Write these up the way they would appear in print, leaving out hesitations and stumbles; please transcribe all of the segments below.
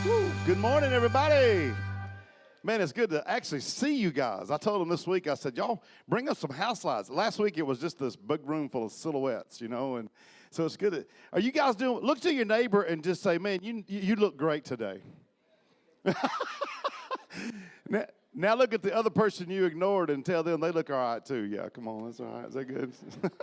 Good morning, everybody. Man, it's good to actually see you guys. I told them this week, I said, y'all bring us some house lights. Last week, it was just this big room full of silhouettes, and so it's good. Are you guys doing, look to your neighbor and just say, man, you look great today. Now look at the other person you ignored and tell them they look all right too. Yeah, come on, that's all right. Is that good?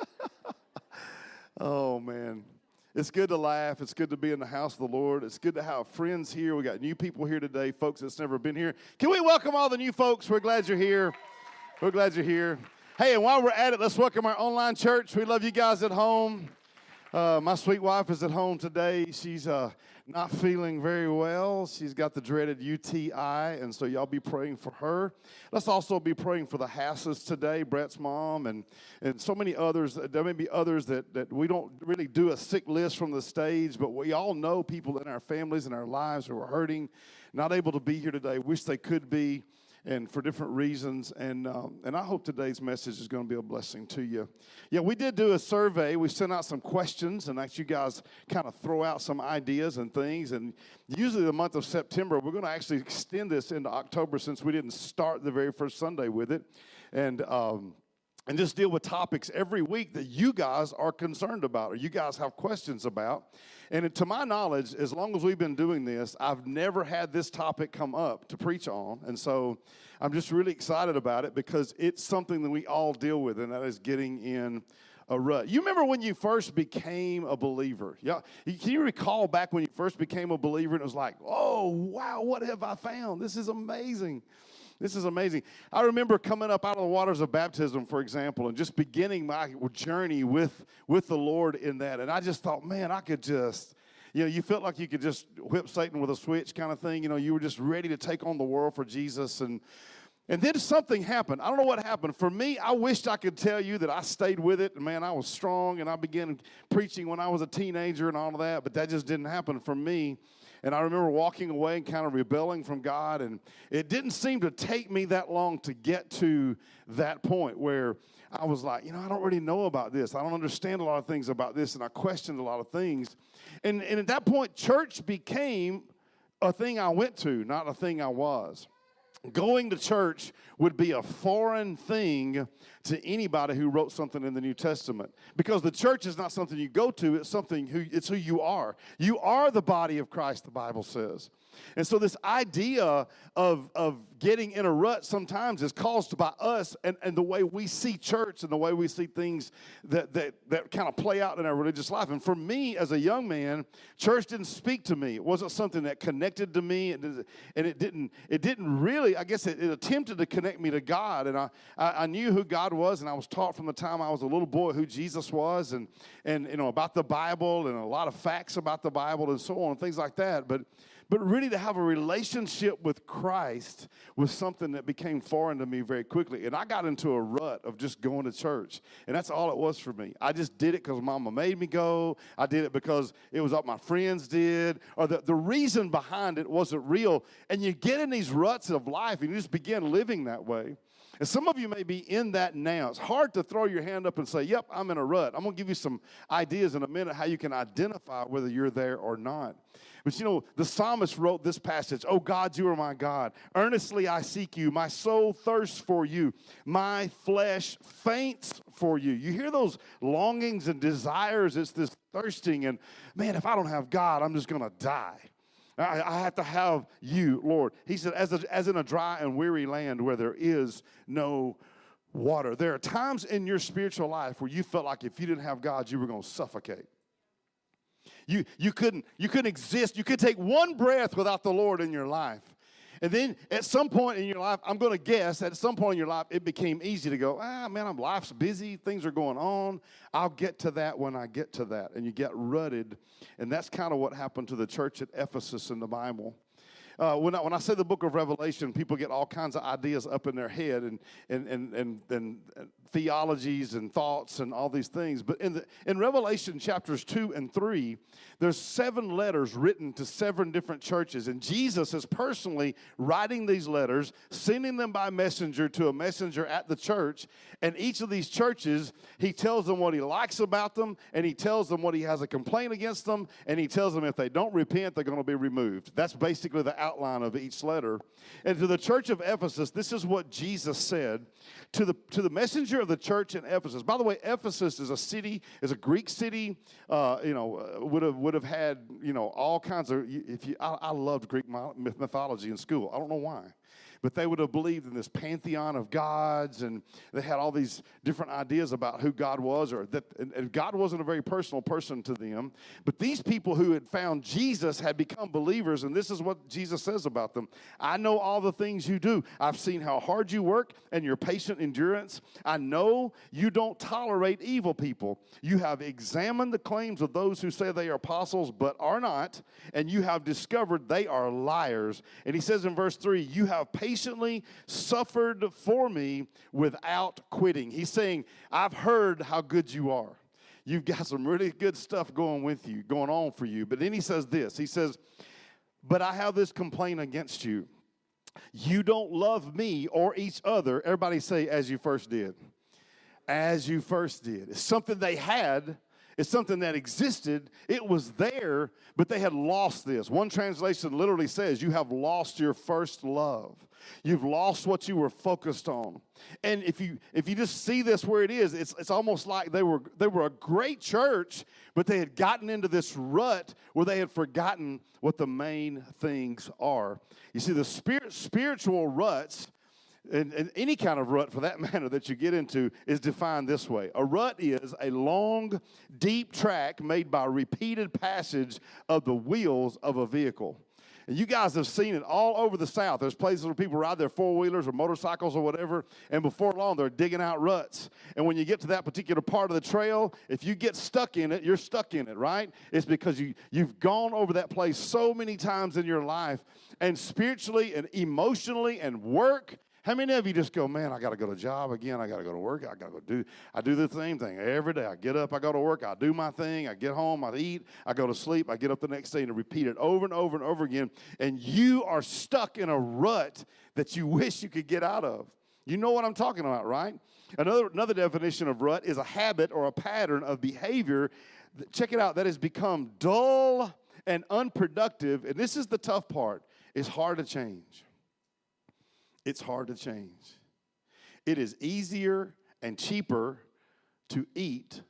Oh, man. It's good to laugh. It's good to be in the house of the Lord. It's good to have friends here. We got new people here today, folks that's never been here. Can we welcome all the new folks? We're glad you're here. We're glad you're here. Hey, and while we're at it, let's welcome our online church. We love you guys at home. My sweet wife is at home today. She's not feeling very well. She's got the dreaded UTI, and so y'all be praying for her. Let's also be praying for the Hasses today, Brett's mom, and so many others. There may be others that we don't really do a sick list from the stage, but we all know people in our families and our lives who are hurting, not able to be here today, wish they could be, and for different reasons, and I hope today's message is going to be a blessing to you. Yeah, we did do a survey. We sent out some questions and asked you guys kind of throw out some ideas and things, and usually the month of September, we're going to actually extend this into October since we didn't start the very first Sunday with it, and just deal with topics every week that you guys are concerned about or you guys have questions about. And to my knowledge, as long as we've been doing this, I've never had this topic come up to preach on. And so I'm just really excited about it because it's something that we all deal with, and that is getting in a rut. You remember when you first became a believer? Yeah, can you recall back when you first became a believer and it was like, oh, wow, what have I found? This is amazing. This is amazing. I remember coming up out of the waters of baptism, for example, and just beginning my journey with the Lord in that. And I just thought, man, I could just, you felt like you could just whip Satan with a switch kind of thing. You were just ready to take on the world for Jesus. And then something happened. I don't know what happened. For me, I wished I could tell you that I stayed with it. And, man, I was strong, and I began preaching when I was a teenager and all of that. But that just didn't happen for me. And I remember walking away and kind of rebelling from God, and it didn't seem to take me that long to get to that point where I was like, I don't really know about this. I don't understand a lot of things about this, and I questioned a lot of things. And at that point, church became a thing I went to, not a thing I was. Going to church would be a foreign thing to anybody who wrote something in the New Testament, because the church is not something you go to, it's who you are. You are the body of Christ, the Bible says. And so this idea of getting in a rut sometimes is caused by us and the way we see church and the way we see things that kind of play out in our religious life. And for me, as a young man, church didn't speak to me. It wasn't something that connected to me, and it didn't really, I guess it attempted to connect me to God. And I knew who God was, and I was taught from the time I was a little boy who Jesus was, and about the Bible and a lot of facts about the Bible and so on and things like that. But really to have a relationship with Christ was something that became foreign to me very quickly. And I got into a rut of just going to church. And that's all it was for me. I just did it because Mama made me go. I did it because it was what my friends did. Or the reason behind it wasn't real. And you get in these ruts of life and you just begin living that way. And some of you may be in that now. It's hard to throw your hand up and say, yep, I'm in a rut. I'm going to give you some ideas in a minute how you can identify whether you're there or not. But the psalmist wrote this passage, "Oh God, you are my God. Earnestly I seek you. My soul thirsts for you. My flesh faints for you." You hear those longings and desires. It's this thirsting. And man, if I don't have God, I'm just going to die. I have to have you, Lord. He said, as in a dry and weary land where there is no water. There are times in your spiritual life where you felt like if you didn't have God, you were going to suffocate. You couldn't exist. You could take one breath without the Lord in your life. And then at some point in your life, I'm going to guess at some point in your life, it became easy to go, man, life's busy. Things are going on. I'll get to that when I get to that. And you get rutted. And that's kind of what happened to the church at Ephesus in the Bible. when I say the book of Revelation, people get all kinds of ideas up in their head and theologies and thoughts and all these things. But in Revelation chapters 2 and 3, there's 7 letters written to 7 different churches. And Jesus is personally writing these letters, sending them by messenger to a messenger at the church. And each of these churches, he tells them what he likes about them, and he tells them what he has a complaint against them, and he tells them if they don't repent, they're going to be removed. That's basically the outline of each letter. And to the church of Ephesus, this is what Jesus said to the messenger of the church in Ephesus. By the way, Ephesus is a city, is a Greek city. Would have had all kinds of. I loved Greek mythology in school. I don't know why. But they would have believed in this pantheon of gods, and they had all these different ideas about who God was, and God wasn't a very personal person to them. But these people who had found Jesus had become believers, and this is what Jesus says about them. I know all the things you do. I've seen how hard you work and your patient endurance. I know you don't tolerate evil people. You have examined the claims of those who say they are apostles but are not, and you have discovered they are liars. And he says in verse 3, you have patiently suffered for me without quitting. He's saying, I've heard how good you are. You've got some really good stuff going on for you. But then he says this. He says, but I have this complaint against you. You don't love me or each other. Everybody say, as you first did. As you first did. It's something they had. It's something that existed. It was there, but they had lost this. One translation literally says, you have lost your first love. You've lost what you were focused on. And if you just see this where it is, it's almost like they were a great church, but they had gotten into this rut where they had forgotten what the main things are. You see, the spiritual ruts, and any kind of rut for that matter that you get into, is defined this way. A rut is a long, deep track made by repeated passage of the wheels of a vehicle. And you guys have seen it all over the South. There's places where people ride their four-wheelers or motorcycles or whatever, and before long, they're digging out ruts. And when you get to that particular part of the trail, if you get stuck in it, you're stuck in it, right? It's because you've gone over that place so many times in your life, and spiritually and emotionally and work. How many of you just go, man, I got to go to job again. I got to go to work. I do the same thing every day. I get up, I go to work, I do my thing, I get home, I eat, I go to sleep, I get up the next day and repeat it over and over and over again. And you are stuck in a rut that you wish you could get out of. You know what I'm talking about, right? Another definition of rut is a habit or a pattern of behavior. Check it out. That has become dull and unproductive. And this is the tough part. It's hard to change. It's hard to change. It is easier and cheaper to eat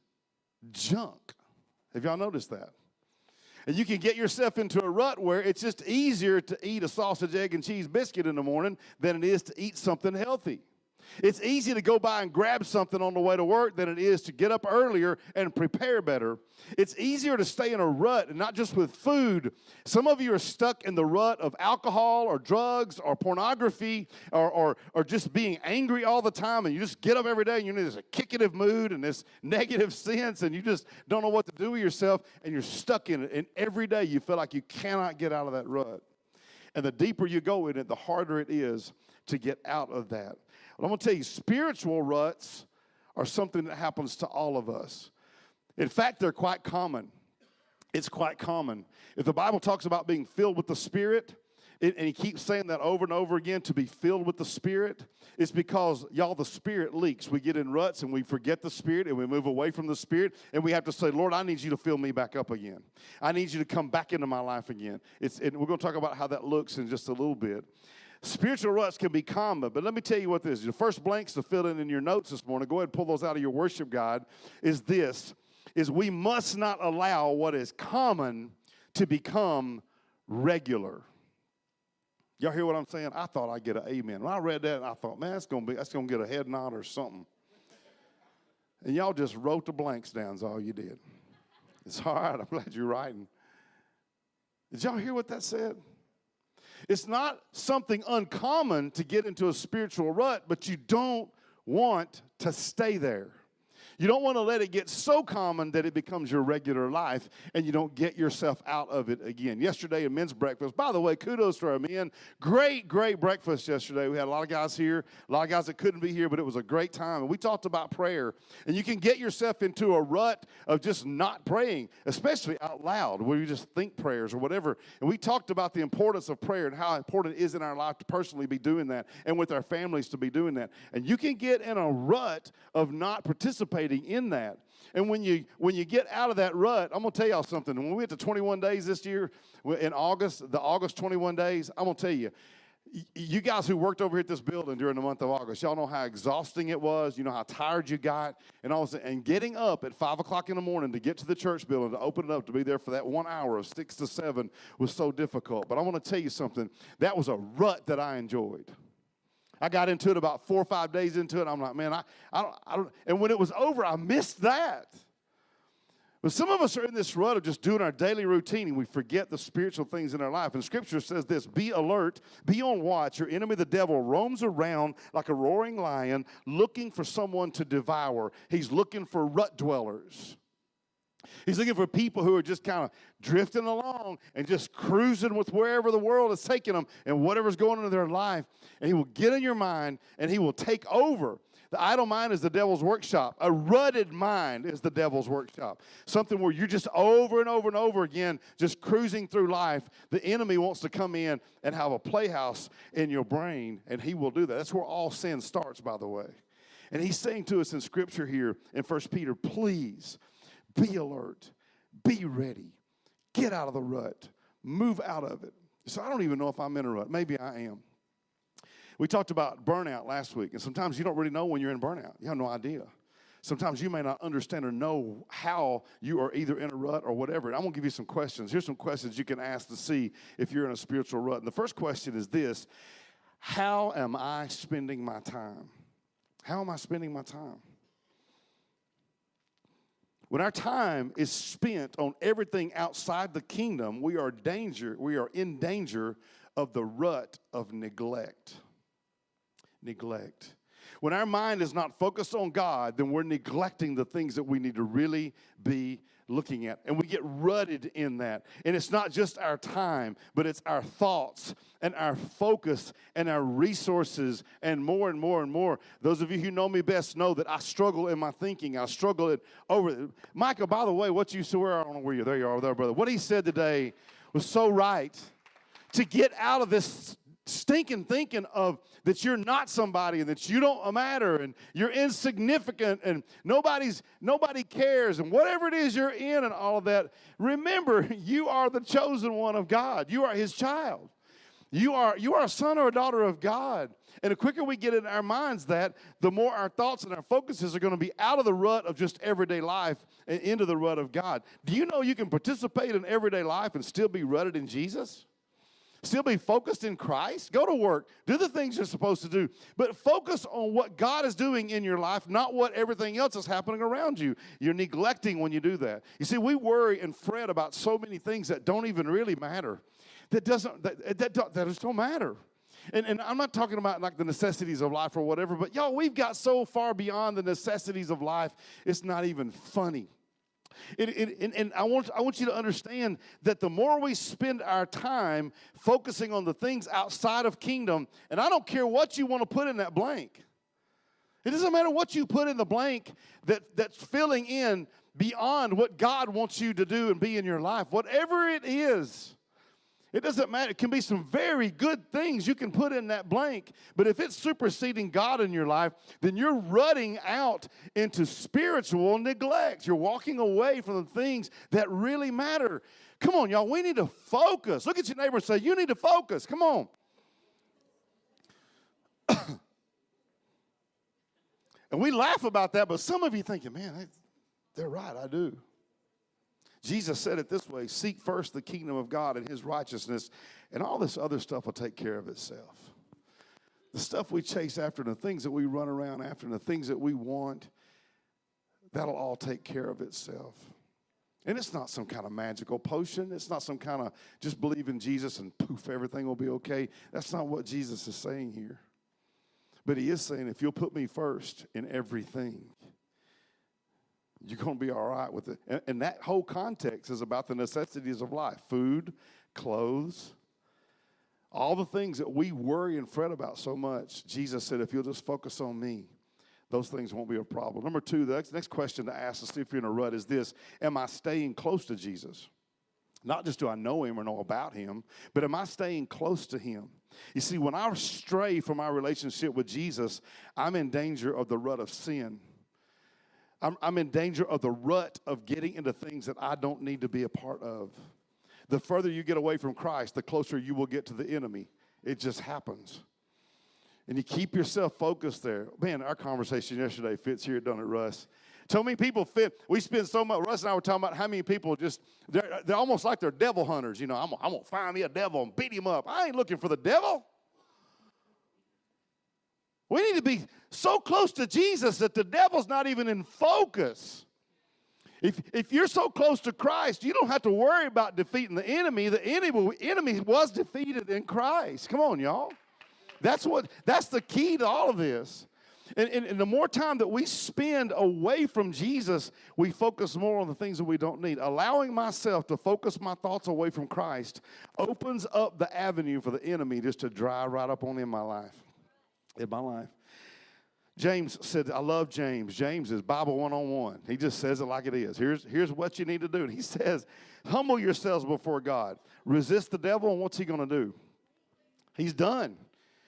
junk. Have y'all noticed that? And you can get yourself into a rut where it's just easier to eat a sausage, egg, and cheese biscuit in the morning than it is to eat something healthy. It's easy to go by and grab something on the way to work than it is to get up earlier and prepare better. It's easier to stay in a rut, and not just with food. Some of you are stuck in the rut of alcohol or drugs or pornography or just being angry all the time, and you just get up every day and you're in this kickative mood and this negative sense, and you just don't know what to do with yourself, and you're stuck in it. And every day you feel like you cannot get out of that rut. And the deeper you go in it, the harder it is to get out of that. But I'm going to tell you, spiritual ruts are something that happens to all of us. In fact, they're quite common. It's quite common. If the Bible talks about being filled with the Spirit, and he keeps saying that over and over again, to be filled with the Spirit, it's because, y'all, the Spirit leaks. We get in ruts and we forget the Spirit and we move away from the Spirit, and we have to say, Lord, I need you to fill me back up again. I need you to come back into my life again. And we're going to talk about how that looks in just a little bit. Spiritual ruts can be common, but let me tell you what this is. The first blanks to fill in your notes this morning, go ahead and pull those out of your worship guide, is we must not allow what is common to become regular. Y'all hear what I'm saying? I thought I'd get an amen. When I read that, I thought, man, that's gonna get a head nod or something. And y'all just wrote the blanks down is all you did. It's all right. I'm glad you're writing. Did y'all hear what that said? It's not something uncommon to get into a spiritual rut, but you don't want to stay there. You don't want to let it get so common that it becomes your regular life and you don't get yourself out of it again. Yesterday, a men's breakfast. By the way, kudos to our men. Great breakfast yesterday. We had a lot of guys here, a lot of guys that couldn't be here, but it was a great time. And we talked about prayer. And you can get yourself into a rut of just not praying, especially out loud, where you just think prayers or whatever. And we talked about the importance of prayer and how important it is in our life to personally be doing that and with our families to be doing that. And you can get in a rut of not participating in that. And when you get out of that rut, I'm going to tell y'all something. When we went to 21 days this year in August, the August 21 days, I'm going to tell you, you guys who worked over here at this building during the month of August, y'all know how exhausting it was. You know how tired you got. And getting up at 5 o'clock in the morning to get to the church building, to open it up, to be there for that 1 hour of 6 to 7 was so difficult. But I want to tell you something. That was a rut that I enjoyed. I got into it about 4 or 5 days into it. I'm like, man, I don't. And when it was over, I missed that. But some of us are in this rut of just doing our daily routine, and we forget the spiritual things in our life. And Scripture says this: be alert, be on watch. Your enemy, the devil, roams around like a roaring lion, looking for someone to devour. He's looking for rut dwellers. He's looking for people who are just kind of drifting along and just cruising with wherever the world is taking them and whatever's going on in their life. And he will get in your mind and he will take over. The idle mind is the devil's workshop. A rutted mind is the devil's workshop. Something where you're just over and over and over again just cruising through life. The enemy wants to come in and have a playhouse in your brain, and he will do that. That's where all sin starts, by the way. And he's saying to us in Scripture here in 1 Peter, please, be alert, be ready, get out of the rut, move out of it. So I don't even know if I'm in a rut. Maybe I am. We talked about burnout last week, and sometimes you don't really know when you're in burnout. You have no idea. Sometimes you may not understand or know how you are either in a rut or whatever. And I'm going to give you some questions. Here's some questions you can ask to see if you're in a spiritual rut. And the first question is this: how am I spending my time? How am I spending my time? When our time is spent on everything outside the kingdom, we are in danger of the rut of neglect. Neglect. When our mind is not focused on God, then we're neglecting the things that we need to really be looking at. And we get rutted in that. And it's not just our time, but it's our thoughts and our focus and our resources and more and more and more. Those of you who know me best know that I struggle in my thinking. I struggle over. Michael, by the way, what you said, I don't know where you are. There you are, there, brother. What he said today was so right. To get out of this stinking thinking of that you're not somebody and that you don't matter and you're insignificant and nobody cares and whatever it is you're in and all of that. Remember, you are the chosen one of God. You are his child. You are a son or a daughter of God. And the quicker we get in our minds that, the more our thoughts and our focuses are going to be out of the rut of just everyday life and into the rut of God. Do you know you can participate in everyday life and still be rutted in Jesus? Still be focused in Christ? Go to work. Do the things you're supposed to do. But focus on what God is doing in your life, not what everything else is happening around you. You're neglecting when you do that. You see, we worry and fret about so many things that don't even really matter. That just don't matter. And I'm not talking about like the necessities of life or whatever, but y'all, we've got so far beyond the necessities of life, it's not even funny. And I want you to understand that the more we spend our time focusing on the things outside of kingdom, and I don't care what you want to put in that blank. It doesn't matter what you put in the blank that's filling in beyond what God wants you to do and be in your life. Whatever it is, it doesn't matter. It can be some very good things you can put in that blank. But if it's superseding God in your life, then you're rutting out into spiritual neglect. You're walking away from the things that really matter. Come on, y'all. We need to focus. Look at your neighbor and say, you need to focus. Come on. And we laugh about that, but some of you thinking, man, they're right. I do. Jesus said it this way: seek first the kingdom of God and his righteousness, and all this other stuff will take care of itself. The stuff we chase after, and the things that we run around after, and the things that we want, that'll all take care of itself. And it's not some kind of magical potion. It's not some kind of just believe in Jesus and poof, everything will be okay. That's not what Jesus is saying here. But he is saying, if you'll put me first in everything, You're going to be all right with it. And that whole context is about the necessities of life: food, clothes, all the things that we worry and fret about so much. Jesus said, if you'll just focus on me, those things won't be a problem. Number two, the next question to ask to see if you're in a rut is this: am I staying close to Jesus? Not just do I know him or know about him, but am I staying close to him? You see, when I stray from my relationship with Jesus, I'm in danger of the rut of sin. I'm in danger of the rut of getting into things that I don't need to be a part of. The further you get away from Christ, the closer you will get to the enemy. It just happens. And you keep yourself focused there. Man, our conversation yesterday fits here, doesn't it, Russ? So many people fit. We spend so much. Russ and I were talking about how many people they're almost like they're devil hunters. You know, I'm going to find me a devil and beat him up. I ain't looking for the devil. We need to be so close to Jesus that the devil's not even in focus. If you're so close to Christ, you don't have to worry about defeating the enemy. The enemy was defeated in Christ. Come on, y'all. That's the key to all of this. And the more time that we spend away from Jesus, we focus more on the things that we don't need. Allowing myself to focus my thoughts away from Christ opens up the avenue for the enemy just to drive right up on in my life. James said, I love James. James is Bible 101. He just says it like it is. Here's what you need to do. And he says, humble yourselves before God. Resist the devil, and what's he going to do? He's done.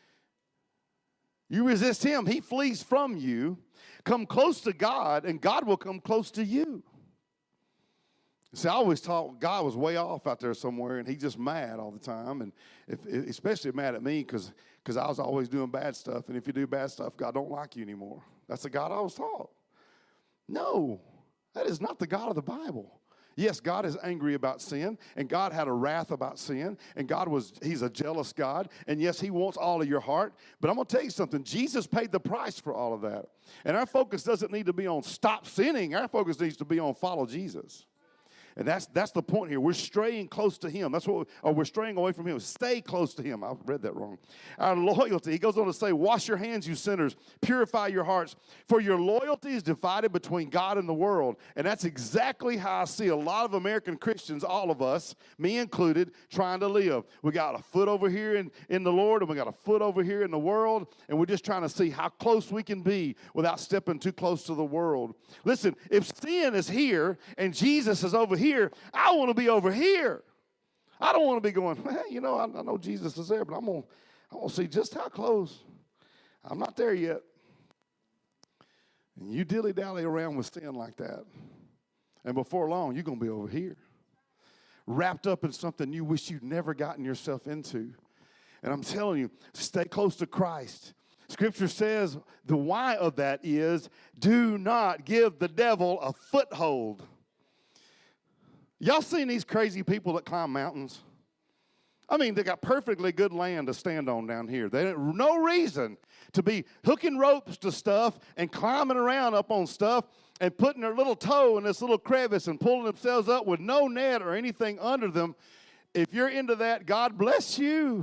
You resist him, he flees from you. Come close to God, and God will come close to you. See, I always thought God was way off out there somewhere, and he's just mad all the time, and especially mad at me because I was always doing bad stuff, and if you do bad stuff, God don't like you anymore. That's the God I was taught. No, that is not the God of the Bible. Yes, God is angry about sin, and God had a wrath about sin, and he's a jealous God, and yes, he wants all of your heart, but I'm going to tell you something. Jesus paid the price for all of that, and our focus doesn't need to be on stop sinning. Our focus needs to be on follow Jesus. And that's the point here. We're straying close to him. We're straying away from him. Stay close to him. I read that wrong. Our loyalty. He goes on to say, wash your hands, you sinners. Purify your hearts. For your loyalty is divided between God and the world. And that's exactly how I see a lot of American Christians, all of us, me included, trying to live. We got a foot over here in the Lord, and we got a foot over here in the world. And we're just trying to see how close we can be without stepping too close to the world. Listen, if sin is here and Jesus is over here, I want to be over here. I don't want to be going, hey, I know Jesus is there, but I want to see just how close. I'm not there yet. And you dilly-dally around with sin like that, and before long, you're going to be over here, wrapped up in something you wish you'd never gotten yourself into. And I'm telling you, stay close to Christ. Scripture says the why of that is, do not give the devil a foothold. Y'all seen these crazy people that climb mountains? I mean, they got perfectly good land to stand on down here. They have no reason to be hooking ropes to stuff and climbing around up on stuff and putting their little toe in this little crevice and pulling themselves up with no net or anything under them. If you're into that, God bless you.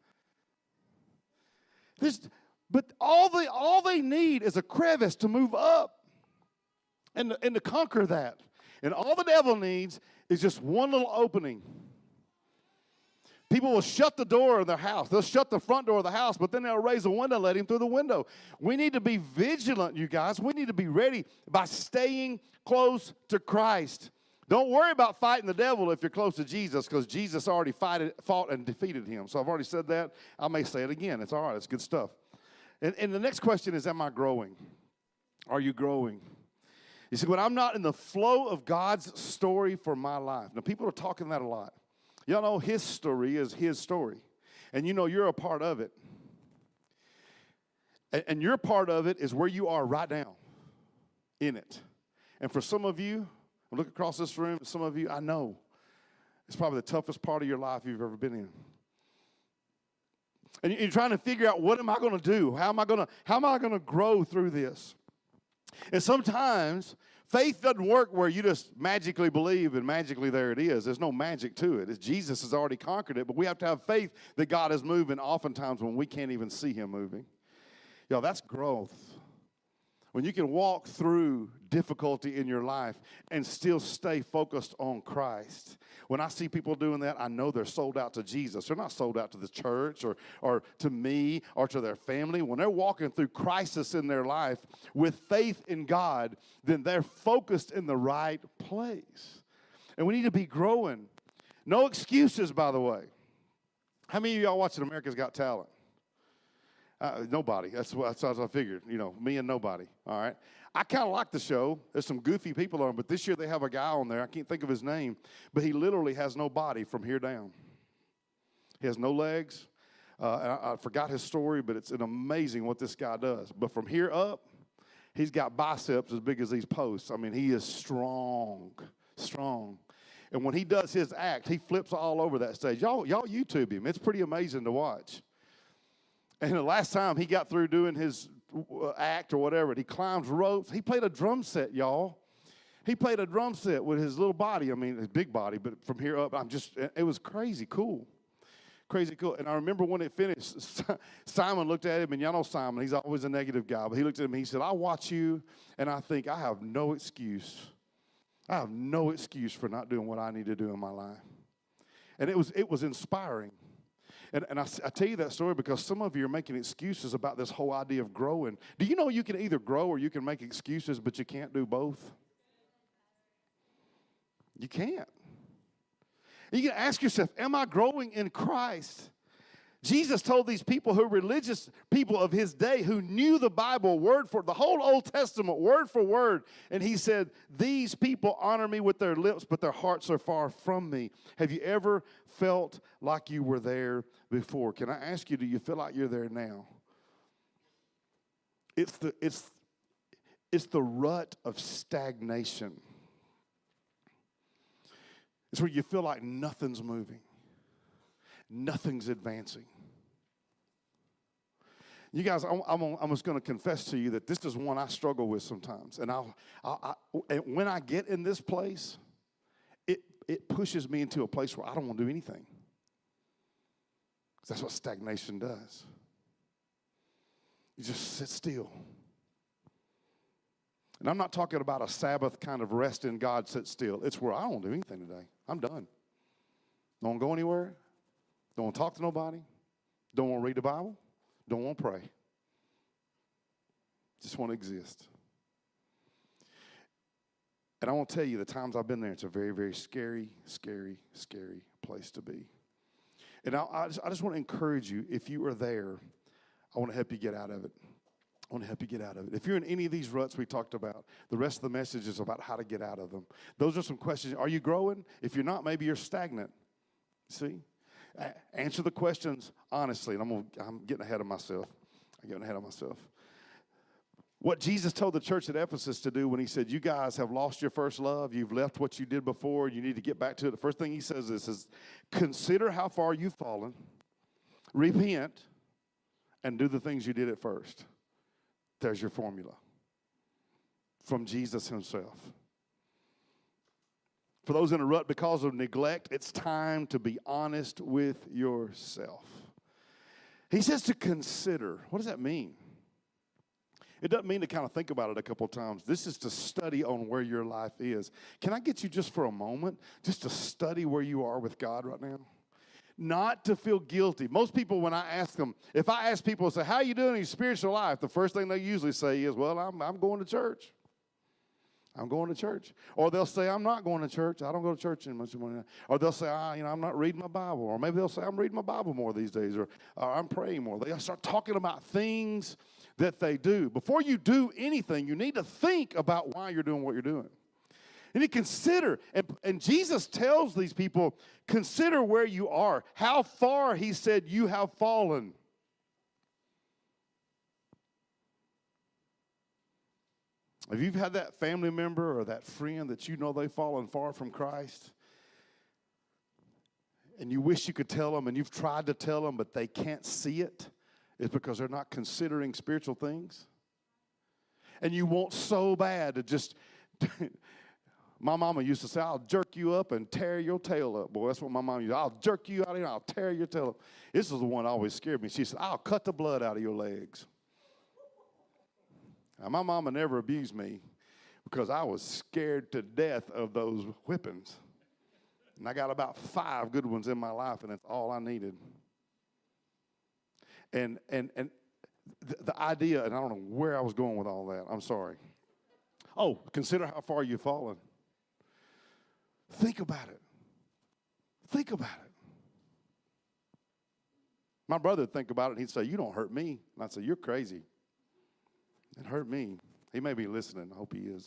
But all they need is a crevice to move up and to conquer that. And all the devil needs is just one little opening. People will shut the door of their house. They'll shut the front door of the house, but then they'll raise a window and let him through the window. We need to be vigilant, you guys. We need to be ready by staying close to Christ. Don't worry about fighting the devil if you're close to Jesus, because Jesus already fought and defeated him. So I've already said that. I may say it again. It's all right. It's good stuff. And the next question is, am I growing? Are you growing? You see, when I'm not in the flow of God's story for my life. Now, people are talking that a lot. Y'all know his story is his story. And you know you're a part of it. And your part of it is where you are right now in it. And for some of you, I look across this room, and some of you, I know it's probably the toughest part of your life you've ever been in. And you're trying to figure out, what am I going to do? How am I going to grow through this? And sometimes faith doesn't work where you just magically believe and magically there it is. There's no magic to it. Jesus has already conquered it, but we have to have faith that God is moving oftentimes when we can't even see him moving. That's growth. When you can walk through difficulty in your life and still stay focused on Christ. When I see people doing that, I know they're sold out to Jesus. They're not sold out to the church or to me or to their family. When they're walking through crisis in their life with faith in God, then they're focused in the right place. And we need to be growing. No excuses, by the way. How many of y'all watching America's Got Talent? Nobody. That's what I figured. You know, me and nobody. All right. I kind of like the show. There's some goofy people on, but this year they have a guy on there. I can't think of his name, but he literally has no body from here down. He has no legs. I forgot his story, but it's amazing what this guy does. But from here up, he's got biceps as big as these posts. I mean, he is strong. And when he does his act, he flips all over that stage. Y'all YouTube him. It's pretty amazing to watch. And the last time he got through doing his act or whatever, he climbs ropes. He played a drum set, y'all. He played a drum set with his little body. I mean, his big body, but from here up, it was crazy cool. Crazy cool. And I remember when it finished, Simon looked at him, and y'all know Simon. He's always a negative guy. But he looked at him and he said, I watch you, and I think I have no excuse. I have no excuse for not doing what I need to do in my life. And it was inspiring. And I tell you that story because some of you are making excuses about this whole idea of growing. Do you know you can either grow or you can make excuses, but you can't do both? You can't. You can ask yourself, am I growing in Christ? Jesus told these people who were religious people of his day who knew the Bible word for the whole Old Testament word for word. And he said, these people honor me with their lips, but their hearts are far from me. Have you ever felt like you were there before? Can I ask you, do you feel like you're there now? It's the rut of stagnation. It's where you feel like nothing's moving. Nothing's advancing. You guys, I'm just going to confess to you that this is one I struggle with sometimes. And and when I get in this place, it pushes me into a place where I don't want to do anything. That's what stagnation does. You just sit still. And I'm not talking about a Sabbath kind of rest in God, sit still. It's where I don't do anything today. I'm done. Don't go anywhere. Don't want to talk to nobody. Don't want to read the Bible. Don't want to pray. Just want to exist. And I want to tell you, the times I've been there, it's a very, very scary, scary, scary place to be. And I just want to encourage you, if you are there, I want to help you get out of it. I want to help you get out of it. If you're in any of these ruts we talked about, the rest of the message is about how to get out of them. Those are some questions. Are you growing? If you're not, maybe you're stagnant. See? Answer the questions honestly. And I'm getting ahead of myself. What Jesus told the church at Ephesus to do when he said, you guys have lost your first love. You've left what you did before. You need to get back to it. The first thing he says is consider how far you've fallen, repent, and do the things you did at first. There's your formula from Jesus himself. For those in a rut because of neglect, it's time to be honest with yourself. He says to consider. What does that mean? It doesn't mean to kind of think about it a couple of times. This is to study on where your life is. Can I get you just for a moment, just to study where you are with God right now? Not to feel guilty. Most people, when I ask them, if I ask people, say, how are you doing in your spiritual life? The first thing they usually say is, well, I'm going to church. I'm going to church. Or they'll say, I'm not going to church. I don't go to church anymore. Or they'll say, I'm not reading my Bible. Or maybe they'll say, I'm reading my Bible more these days. Or I'm praying more. They start talking about things that they do. Before you do anything, you need to think about why you're doing what you're doing. And you consider, and Jesus tells these people, consider where you are. How far, he said, you have fallen. If you've had that family member or that friend that you know they've fallen far from Christ, and you wish you could tell them, and you've tried to tell them, but they can't see it, it's because they're not considering spiritual things. And you want so bad to just... My mama used to say, I'll jerk you up and tear your tail up. Boy, that's what my mom used. I'll jerk you out of here, I'll tear your tail up. This is the one that always scared me. She said, I'll cut the blood out of your legs. Now, my mama never abused me because I was scared to death of those whippings. And I got about 5 good ones in my life, and that's all I needed. And the idea, and I don't know where I was going with all that. I'm sorry. Oh, consider how far you've fallen. Think about it. Think about it. My brother would think about it, and he'd say, you don't hurt me. And I'd say, you're crazy. It hurt me. He may be listening. I hope he is.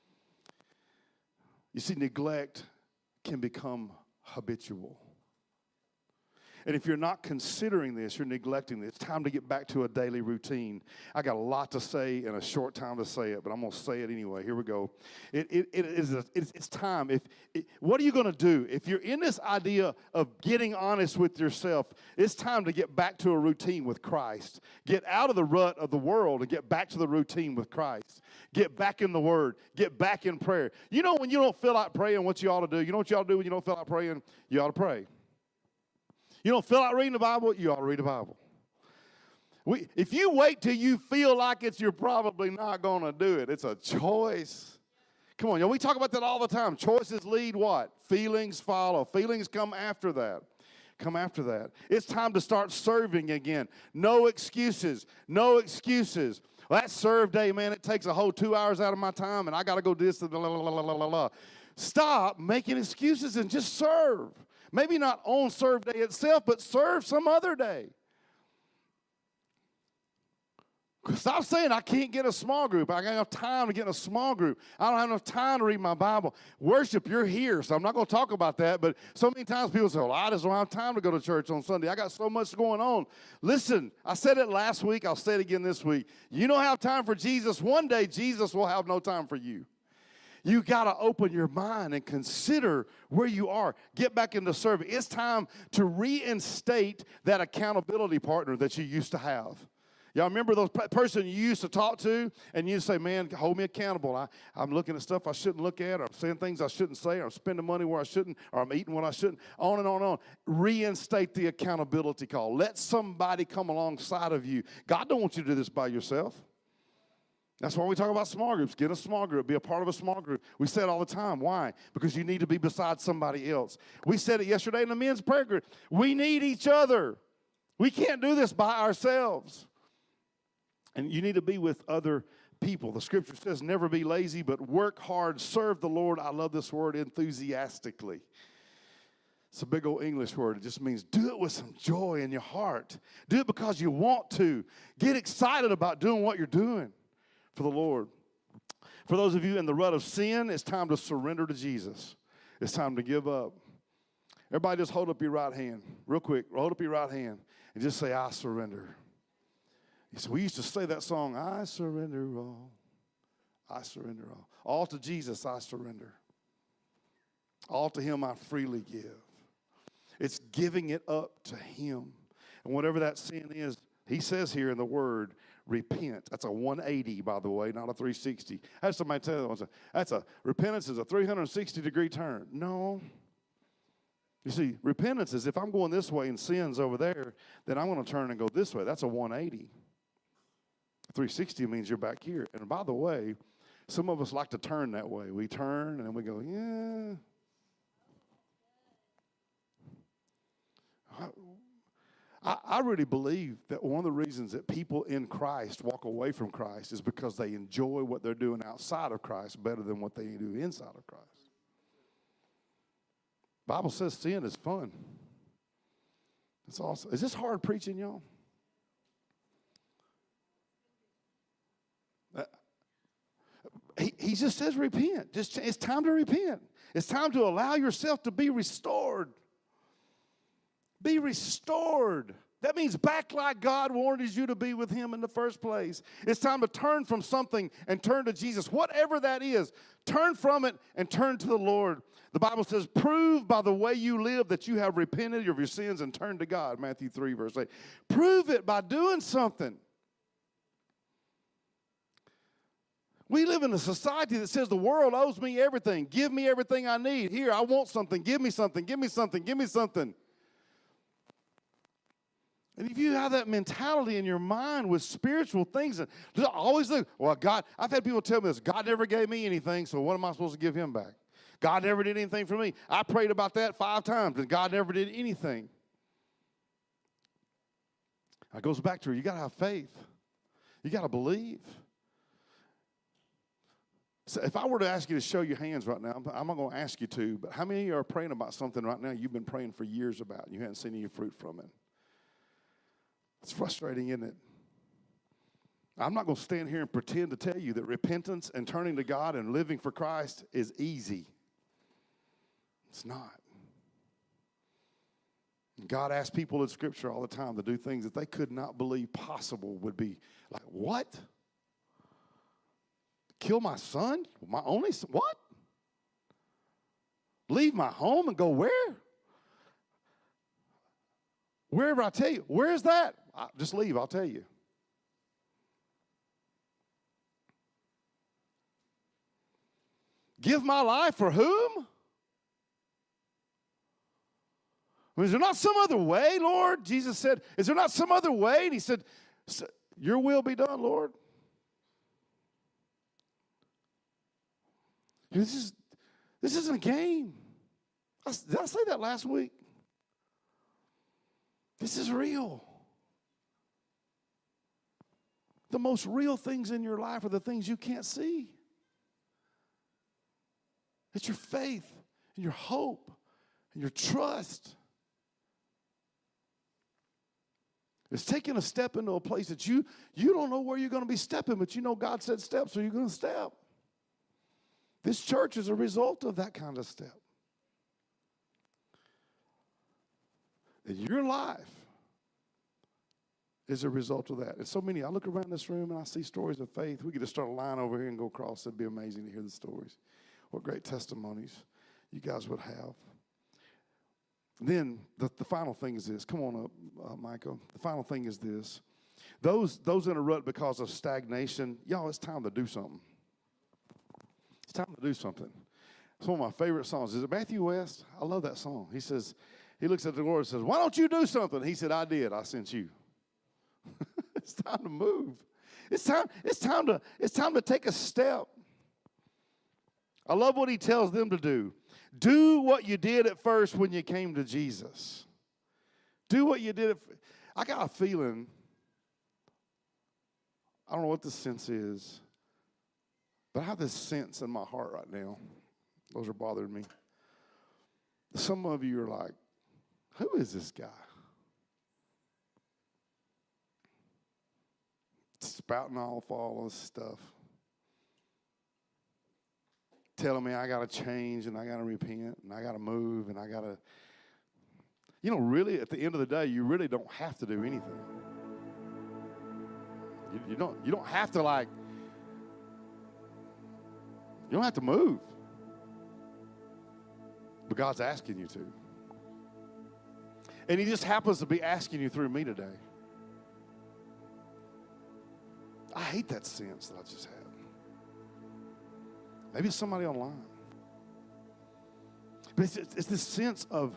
You see, neglect can become habitual. And if you're not considering this, you're neglecting this. It's time to get back to a daily routine. I got a lot to say in a short time to say it, but I'm going to say it anyway. Here we go. It's time. What are you going to do? If you're in this idea of getting honest with yourself, it's time to get back to a routine with Christ. Get out of the rut of the world and get back to the routine with Christ. Get back in the Word. Get back in prayer. You know when you don't feel like praying, what you ought to do? You know what you ought to do when you don't feel like praying? You ought to pray. You don't feel like reading the Bible, you ought to read the Bible. If you wait till you feel like it, you're probably not going to do it. It's a choice. Come on, we talk about that all the time. Choices lead what? Feelings follow. Feelings come after that. Come after that. It's time to start serving again. No excuses. No excuses. Well, that serve day, man, it takes a whole 2 hours out of my time, and I got to go do this. Stop making excuses and just serve. Maybe not on serve day itself, but serve some other day. Stop saying I can't get a small group. I got enough time to get in a small group. I don't have enough time to read my Bible. Worship, you're here, so I'm not going to talk about that. But so many times people say, well, I just don't have time to go to church on Sunday. I got so much going on. Listen, I said it last week. I'll say it again this week. You don't have time for Jesus. One day, Jesus will have no time for you. You got to open your mind and consider where you are. Get back into serving. It's time to reinstate that accountability partner that you used to have. Y'all remember those person you used to talk to, and you say, man, hold me accountable. I'm looking at stuff I shouldn't look at, or I'm saying things I shouldn't say, or I'm spending money where I shouldn't, or I'm eating what I shouldn't, on and on and on. Reinstate the accountability call. Let somebody come alongside of you. God don't want you to do this by yourself. That's why we talk about small groups. Get a small group. Be a part of a small group. We say it all the time. Why? Because you need to be beside somebody else. We said it yesterday in the men's prayer group. We need each other. We can't do this by ourselves. And you need to be with other people. The scripture says never be lazy, but work hard. Serve the Lord. I love this word, enthusiastically. It's a big old English word. It just means do it with some joy in your heart. Do it because you want to. Get excited about doing what you're doing for the Lord. For those of you in the rut of sin, it's time to surrender to Jesus. It's time to give up. Everybody just hold up your right hand. Real quick, hold up your right hand and just say, I surrender. So we used to say that song, I surrender all. I surrender all. All to Jesus I surrender. All to Him I freely give. It's giving it up to Him. And whatever that sin is, He says here in the Word, repent. That's a 180, by the way, not a 360. I had somebody tell me, repentance is a 360-degree turn. No. You see, repentance is if I'm going this way and sin's over there, then I'm going to turn and go this way. That's a 180. 360 means you're back here. And by the way, some of us like to turn that way. We turn and then we go, yeah. I really believe that one of the reasons that people in Christ walk away from Christ is because they enjoy what they're doing outside of Christ better than what they do inside of Christ. The Bible says sin is fun. It's awesome. Is this hard preaching, y'all? He just says repent. It's time to repent. It's time to allow yourself to be restored. Be restored. That means back like God wanted you to be with Him in the first place. It's time to turn from something and turn to Jesus. Whatever that is, turn from it and turn to the Lord. The Bible says, prove by the way you live that you have repented of your sins and turned to God. Matthew 3, verse 8. Prove it by doing something. We live in a society that says the world owes me everything. Give me everything I need. Here, I want something. Give me something. Give me something. Give me something. And if you have that mentality in your mind with spiritual things, and always think, well, God, I've had people tell me this, God never gave me anything, so what am I supposed to give him back? God never did anything for me. I prayed about that 5 times, and God never did anything. It goes back to you got to have faith. You got to believe. So if I were to ask you to show your hands right now, I'm not going to ask you to, but how many of you are praying about something right now you've been praying for years about, and you haven't seen any fruit from it? It's frustrating, isn't it? I'm not going to stand here and pretend to tell you that repentance and turning to God and living for Christ is easy. It's not. God asks people in Scripture all the time to do things that they could not believe possible would be like, what? Kill my son? My only son? What? Leave my home and go where? Wherever I tell you. Where's that? Just leave, I'll tell you. Give my life for whom? Is there not some other way, Lord? Jesus said, is there not some other way? And he said, your will be done, Lord. This isn't a game. Did I say that last week? This is real. The most real things in your life are the things you can't see. It's your faith and your hope and your trust. It's taking a step into a place that you don't know where you're going to be stepping, but you know God said step, so you're going to step. This church is a result of that kind of step. And your life is a result of that. And so many, I look around this room and I see stories of faith. We could just start a line over here and go across. It'd be amazing to hear the stories. What great testimonies you guys would have. Then the final thing is this. Come on up, Michael. The final thing is this. Those in a rut because of stagnation, y'all, it's time to do something. It's time to do something. It's one of my favorite songs. Is it Matthew West? I love that song. He says, he looks at the Lord and says, why don't you do something? He said, I did. I sent you. It's time to move. It's time to take a step. I love what he tells them to do. Do what you did at first when you came to Jesus. Do what you did. I got a feeling, I don't know what the sense is, but I have this sense in my heart right now. Those are bothering me. Some of you are like, who is this guy? Spouting off all this stuff. Telling me I got to change and I got to repent and I got to move and I got to. You know, really, at the end of the day, you really don't have to do anything. You don't have to you don't have to move. But God's asking you to. And he just happens to be asking you through me today. I hate that sense that I just had. Maybe it's somebody online. But it's this sense of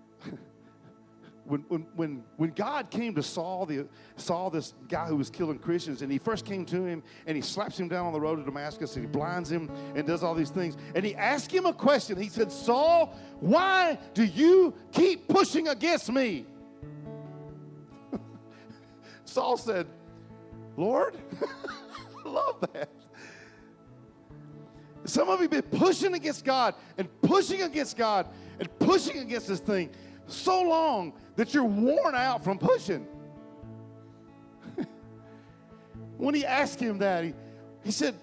when God came to Saul, this guy who was killing Christians, and he first came to him and he slaps him down on the road to Damascus and he blinds him and does all these things. And he asked him a question. He said, Saul, why do you keep pushing against me? Saul said, Lord, I love that. Some of you have been pushing against God and pushing against God and pushing against this thing so long that you're worn out from pushing. When he asked him that, he said,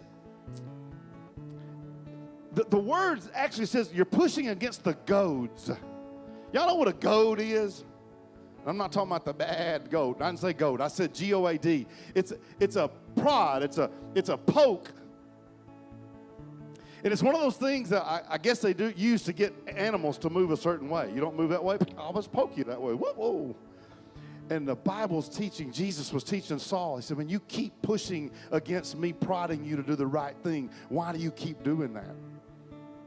the words actually says you're pushing against the goads. Y'all know what a goad is? I'm not talking about the bad goat. I didn't say goat. I said G-O-A-D. It's a prod. It's a poke. And it's one of those things that I guess they do use to get animals to move a certain way. You don't move that way, I'll just poke you that way. Whoa, whoa. And the Bible's teaching, Jesus was teaching Saul. He said, when you keep pushing against me, prodding you to do the right thing, why do you keep doing that?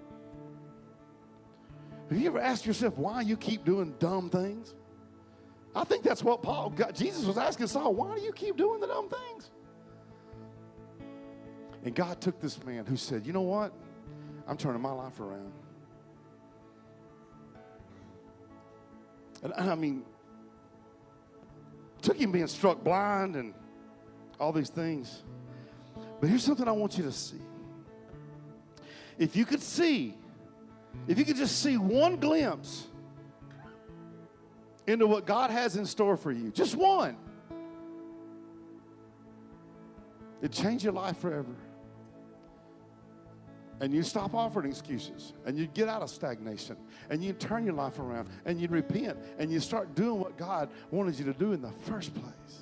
Have you ever asked yourself why you keep doing dumb things? I think that's what Jesus was asking Saul, why do you keep doing the dumb things? And God took this man who said, you know what? I'm turning my life around. And I mean, took him being struck blind and all these things. But here's something I want you to see. If you could just see one glimpse into what God has in store for you, just one, it'd change your life forever. And you stop offering excuses, and you get out of stagnation, and you turn your life around, and you repent, and you start doing what God wanted you to do in the first place.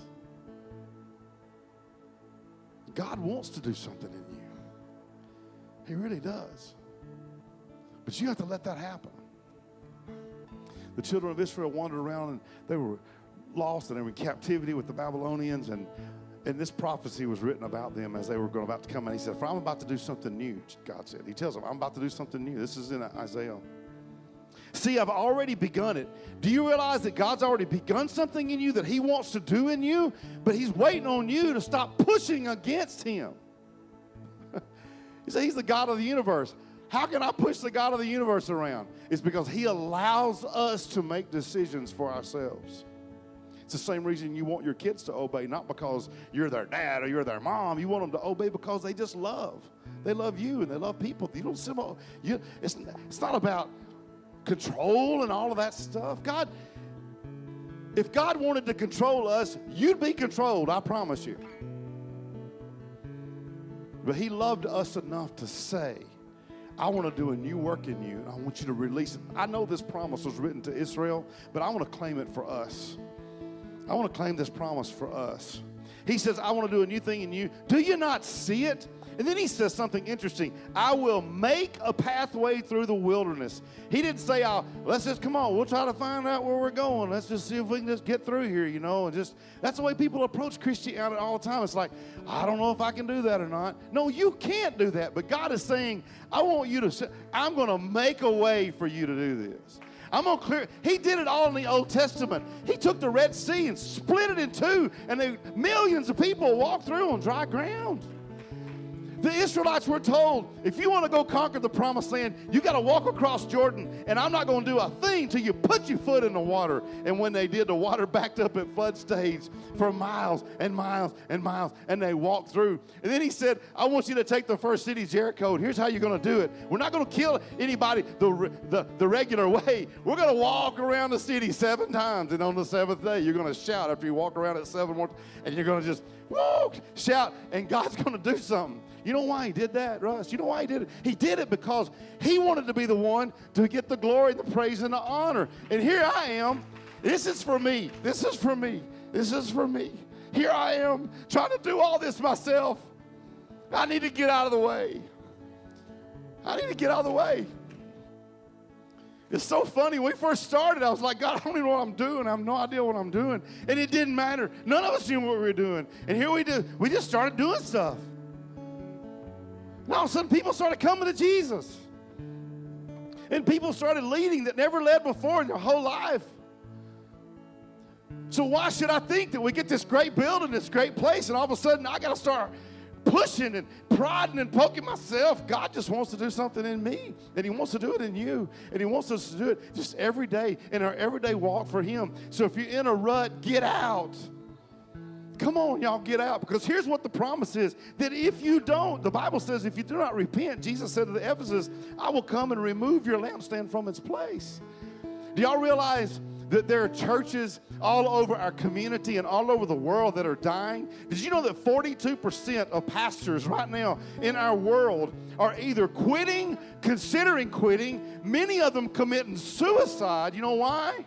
God wants to do something in you. He really does. But you have to let that happen. The children of Israel wandered around, and they were lost, and they were in captivity with the Babylonians, and this prophecy was written about them as they were about to come in. He said, for I'm about to do something new, God said. He tells them, I'm about to do something new. This is in Isaiah. See, I've already begun it. Do you realize that God's already begun something in you that he wants to do in you, but he's waiting on you to stop pushing against him? He said, he's the God of the universe. How can I push the God of the universe around? It's because he allows us to make decisions for ourselves. It's the same reason you want your kids to obey, not because you're their dad or you're their mom. You want them to obey because they just love. They love you and they love people. You don't. It's not about control and all of that stuff. If God wanted to control us, you'd be controlled, I promise you. But he loved us enough to say, I want to do a new work in you, and I want you to release it. I know this promise was written to Israel, but I want to claim it for us. I want to claim this promise for us. He says, I want to do a new thing in you. Do you not see it? And then he says something interesting. I will make a pathway through the wilderness. He didn't say, let's just, come on, we'll try to find out where we're going. Let's just see if we can just get through here, And that's the way people approach Christianity all the time. It's like, I don't know if I can do that or not. No, you can't do that. But God is saying, I'm going to make a way for you to do this. I'm going to clear. He did it all in the Old Testament. He took the Red Sea and split it in two, and millions of people walked through on dry ground. The Israelites were told, if you want to go conquer the promised land, you got to walk across Jordan, and I'm not going to do a thing till you put your foot in the water. And when they did, the water backed up at flood stage for miles and miles and miles, and they walked through. And then he said, I want you to take the first city, Jericho, and here's how you're going to do it. We're not going to kill anybody the regular way. We're going to walk around the city 7 times, and on the 7th day, you're going to shout after you walk around it 7 more times, and you're going to just shout, and God's going to do something. You know why he did that, Russ? You know why he did it? He did it because he wanted to be the one to get the glory, the praise, and the honor. And here I am. This is for me. This is for me. This is for me. Here I am trying to do all this myself. I need to get out of the way. I need to get out of the way. It's so funny. When we first started, I was like, God, I don't even know what I'm doing. I have no idea what I'm doing. And it didn't matter. None of us knew what we were doing. And here we do. We just started doing stuff. And all of a sudden, people started coming to Jesus. And people started leading that never led before in their whole life. So why should I think that we get this great building, this great place, and all of a sudden I got to start pushing and prodding and poking myself? God just wants to do something in me, and he wants to do it in you, and he wants us to do it just every day in our everyday walk for him. So if you're in a rut, get out. Come on, y'all, get out. Because here's what the promise is, that if you don't, the Bible says, if you do not repent, Jesus said to the Ephesus, I will come and remove your lampstand from its place. Do y'all realize that there are churches all over our community and all over the world that are dying? Did you know that 42% of pastors right now in our world are either quitting, considering quitting, many of them committing suicide? You know why?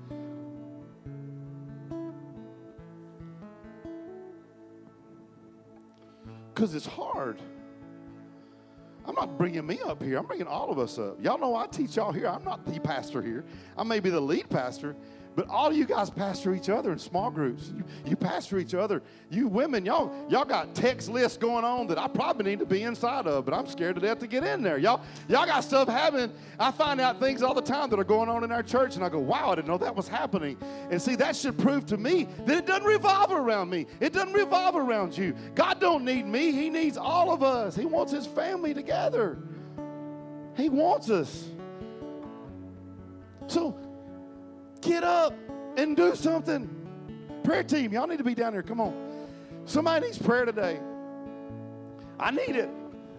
Because it's hard. I'm not bringing me up here. I'm bringing all of us up. Y'all know I teach y'all here. I'm not the pastor here. I may be the lead pastor, But all you guys pastor each other in small groups. You pastor each other. You women, y'all got text lists going on that I probably need to be inside of, but I'm scared to death to get in there. Y'all got stuff happening. I find out things all the time that are going on in our church, and I go, wow, I didn't know that was happening. And see, that should prove to me that it doesn't revolve around me. It doesn't revolve around you. God don't need me. He needs all of us. He wants his family together. He wants us. So get up and do something. Prayer team, y'all need to be down here. Come on. Somebody needs prayer today. I need it.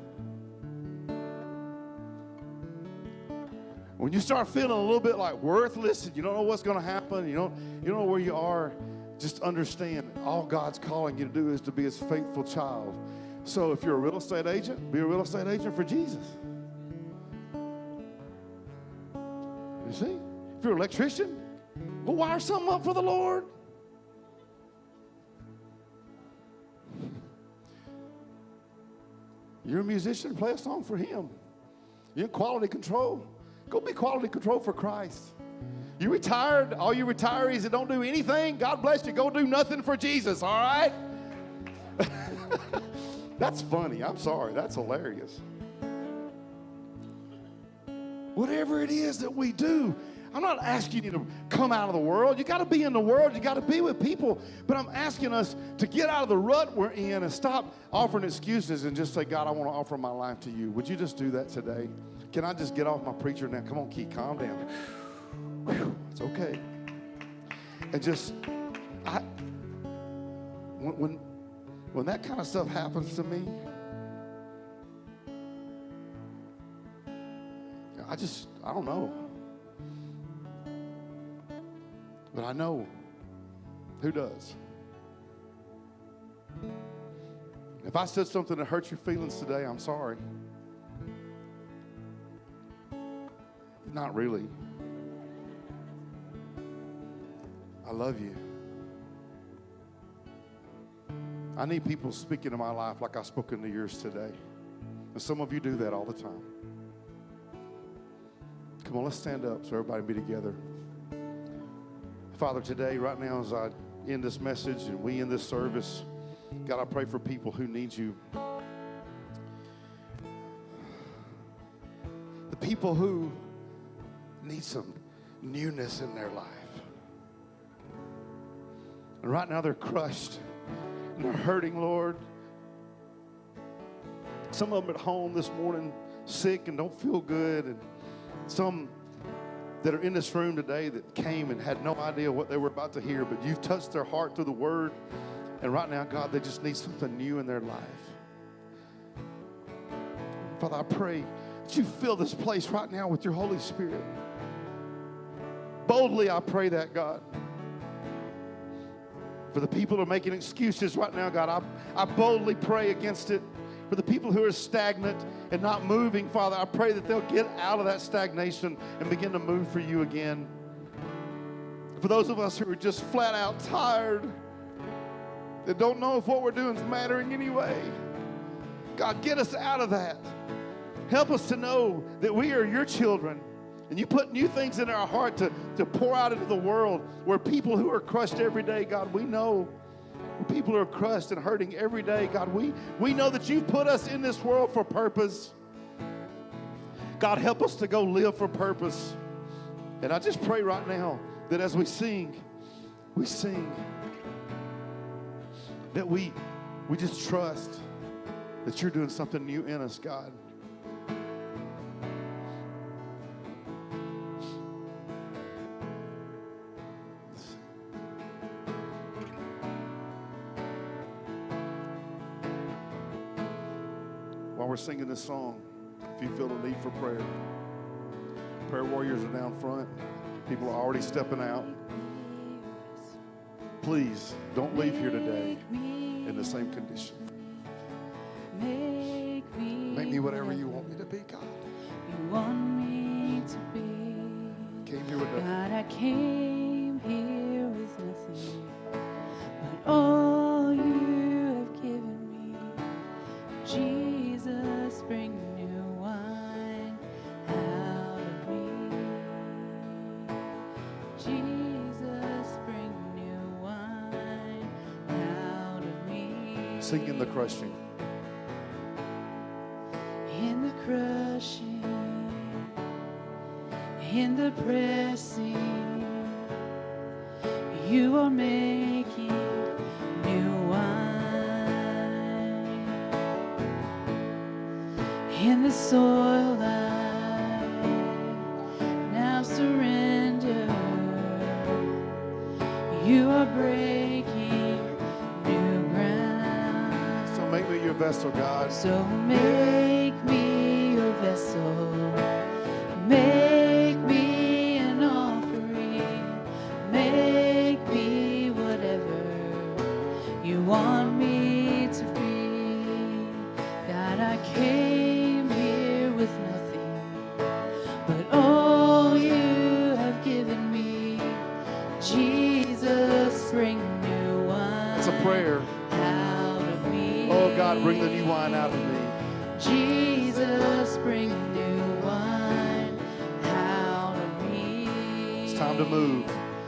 When you start feeling a little bit like worthless and you don't know what's going to happen, you don't know where you are, just understand all God's calling you to do is to be his faithful child. So if you're a real estate agent, be a real estate agent for Jesus. You see? If you're an electrician, go wire something up for the Lord. You're a musician, play a song for him. You're in quality control. Go be quality control for Christ. You retired, all you retirees that don't do anything, God bless you, go do nothing for Jesus, all right? That's funny. I'm sorry. That's hilarious. Whatever it is that we do, I'm not asking you to come out of the world. You got to be in the world. You got to be with people. But I'm asking us to get out of the rut we're in and stop offering excuses and just say, God, I want to offer my life to you. Would you just do that today? Can I just get off my preacher now? Come on, Keith, calm down. Whew, it's okay. And just, when that kind of stuff happens to me, I don't know. But I know who does. If I said something that hurt your feelings today, I'm sorry. Not really. I love you. I need people speaking in my life like I've spoken to yours today. And some of you do that all the time. Come on, let's stand up so everybody can be together. Father, today, right now, as I end this message and we end this service, God, I pray for people who need you. The people who need some newness in their life. And right now they're crushed and they're hurting, Lord. Some of them at home this morning sick and don't feel good, and some that are in this room today that came and had no idea what they were about to hear, but you've touched their heart through the word. And right now, God, they just need something new in their life. Father, I pray that you fill this place right now with your Holy Spirit. Boldly, I pray that, God. For the people who are making excuses right now, God, I boldly pray against it. For the people who are stagnant and not moving, Father, I pray that they'll get out of that stagnation and begin to move for you again. For those of us who are just flat out tired, that don't know if what we're doing is mattering anyway, God, get us out of that. Help us to know that we are your children, and you put new things in our heart to pour out into the world, where people who are crushed every day, God, we know people are crushed and hurting every day. God, we know that you've put us in this world for purpose. God, help us to go live for purpose. And I just pray right now that as we sing, that we just trust that you're doing something new in us, God. While we're singing this song, if you feel the need for prayer, prayer warriors are down front. People are already stepping out. Please don't leave here today in the same condition. Make me whatever you want me to be, God. You want me to be. Came here with nothing. God, I came here with nothing but all you have given me. Jesus, bring new wine out of me. Jesus. Sing in the crushing. In the crushing, in the pressing, you are making new wine. In the soil I now surrender, you are breaking new ground. So make me your vessel, God. So make me your vessel. Make me an offering. Make me whatever you want me to be. God, I came here with nothing, but all you have given me. Jesus, bring new wine. It's a prayer. Out of me. Oh, God, bring the new wine out of me. Jesus, bring new wine out of me. It's time to move.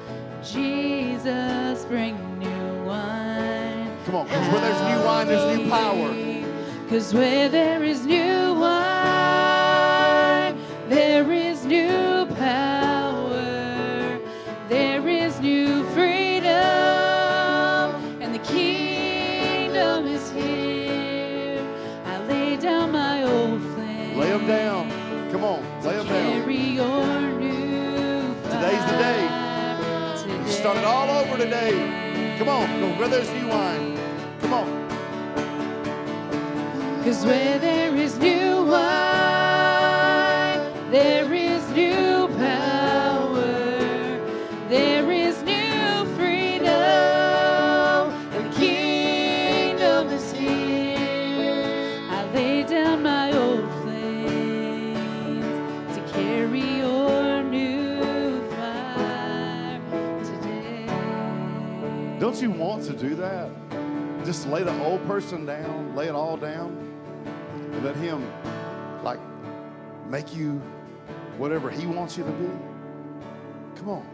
Jesus, bring new wine. Come on, because where there's new wine, there's new power. Because where there is new wine, there is new power. There is new freedom. And the kingdom is here. I lay down my old flame. Lay them down. Come on, lay them down. Carry your new fire. Today's the day. You start it all over today. Come on, go where there's new wine. Come on. Because where there is new wine, there is new power, there is new freedom, and the kingdom is here. I lay down my old flames to carry your new fire today. Don't you want to do that? Just lay the old person down, lay it all down, and let him, like, make you whatever he wants you to be. Come on.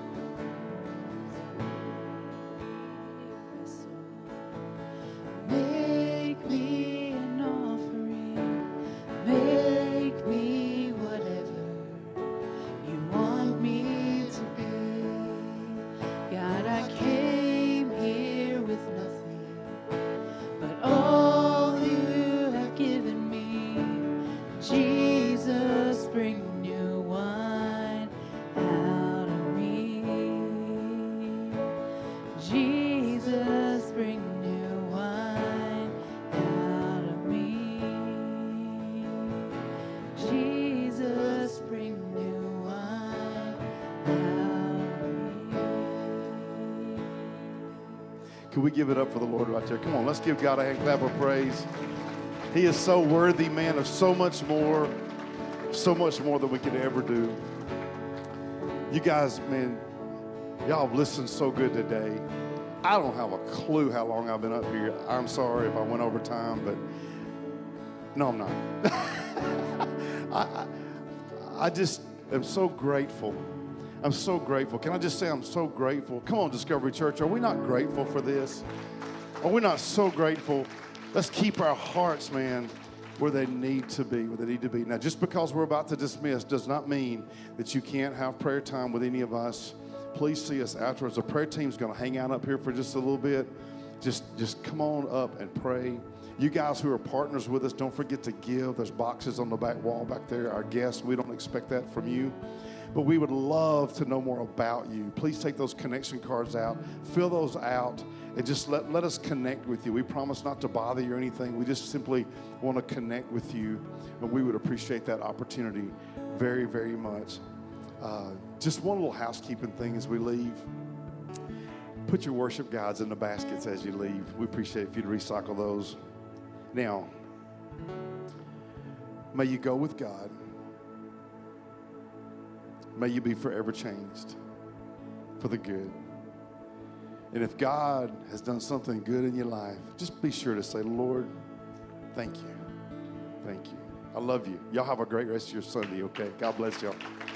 Make me an offering. Make me whatever you want me to be. God, I came here with nothing, but all you have given me. Jesus, bring new wine out of me. Jesus, bring new wine out of me. Jesus, bring new wine out of me. Can we give it up for the Lord right there? Come on, let's give God a hand clap of praise. He is so worthy, man, of so much more than we could ever do. You guys, man, y'all have listened so good today. I don't have a clue how long I've been up here. I'm sorry if I went over time, but no, I'm not. I just am so grateful. I'm so grateful. Can I just say I'm so grateful? Come on, Discovery Church. Are we not grateful for this? Are we not so grateful? Let's keep our hearts, man, where they need to be, where they need to be. Now, just because we're about to dismiss does not mean that you can't have prayer time with any of us. Please see us afterwards. The prayer team's going to hang out up here for just a little bit. Just come on up and pray. You guys who are partners with us, don't forget to give. There's boxes on the back wall back there. Our guests, we don't expect that from you. But we would love to know more about you. Please take those connection cards out, fill those out, and just let us connect with you. We promise not to bother you or anything. We just simply want to connect with you, and we would appreciate that opportunity very, very much. Just one little housekeeping thing as we leave. Put your worship guides in the baskets as you leave. We appreciate if you'd recycle those. Now, may you go with God. May you be forever changed for the good. And if God has done something good in your life, just be sure to say, Lord, thank you. Thank you. I love you. Y'all have a great rest of your Sunday, okay? God bless y'all.